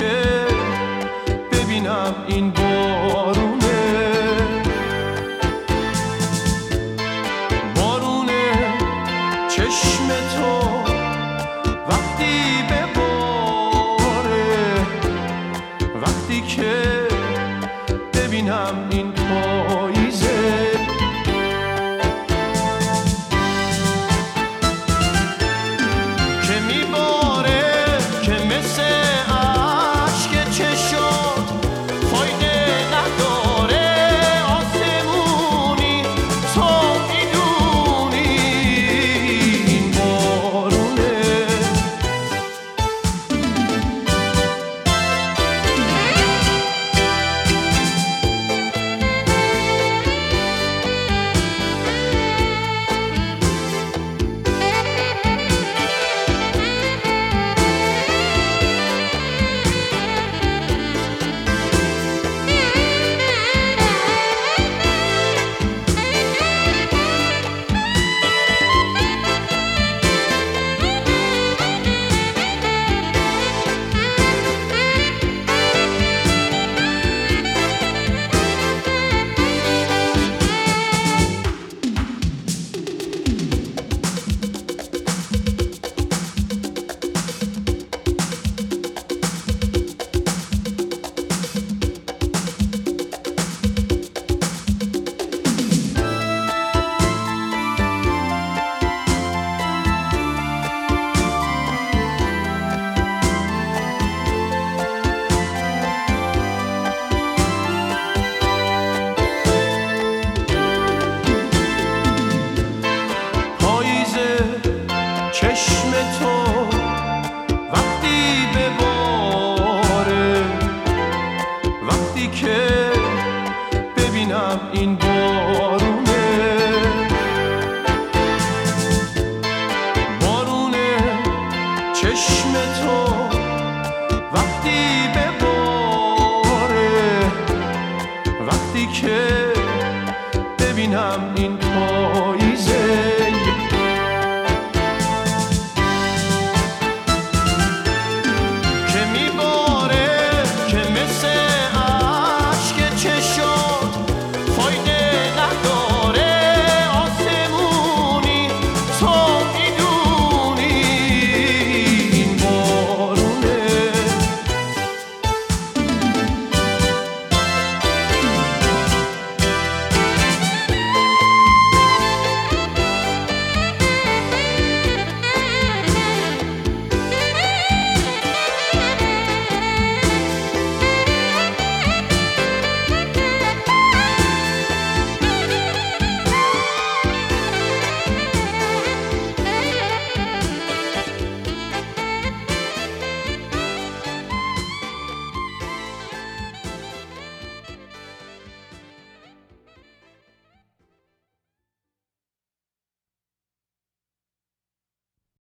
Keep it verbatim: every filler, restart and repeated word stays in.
که ببینم این بارونه، بارونه چشم تو وقتی بباره، وقتی که ببینم این پاییزه، که میباره که مثل عشق چشات فایده نداره، آسمونی تو میدونی این بارونه. چشم تو وقتی بباره، وقتی که ببینم این بارونه، بارونه چشم تو وقتی بباره، وقتی که ببینم این پاییزه.